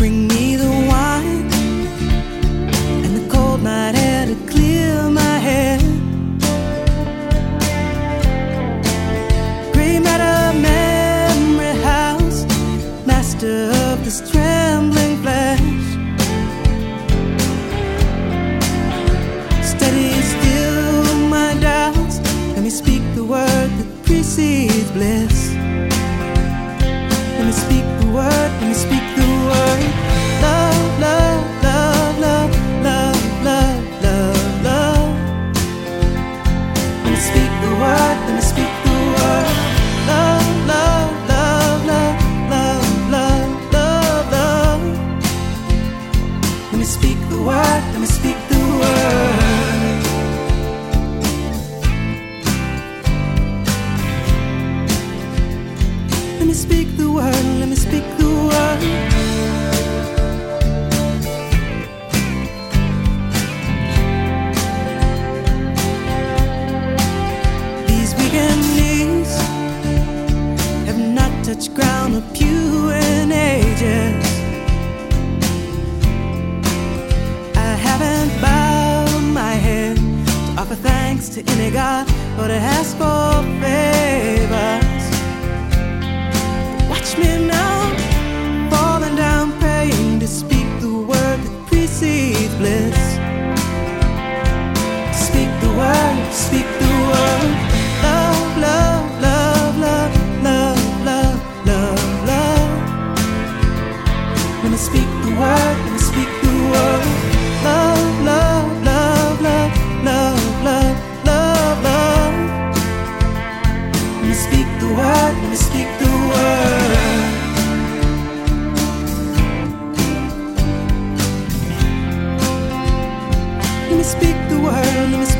Bring me the wine and the cold night air to clear my head. Gray matter memory house, master of this trembling flesh. Steady still my doubts, let me speak the word that precedes bliss. Let me speak the word, let me speak the word. Love, love, love, love, love, love, love, love. Let me speak the word, let me speak the word. Love, love, love, love, love, love, love, love. Let me speak the word, let me speak the word. Let me speak the word, let me speak the word. These weekend knees have not touched ground or pew in ages. I haven't bowed my head to offer thanks to any God or to ask for favors. Watch me now, falling down, praying to speak the word that precedes bliss. Speak the word, speak the word. Love, love, love, love, love, love, love, love. Let me speak the word, let me speak the word. Love, love, love, love, love, love, love, love. Let me speak the word, let me speak the word. Let me speak the word, let me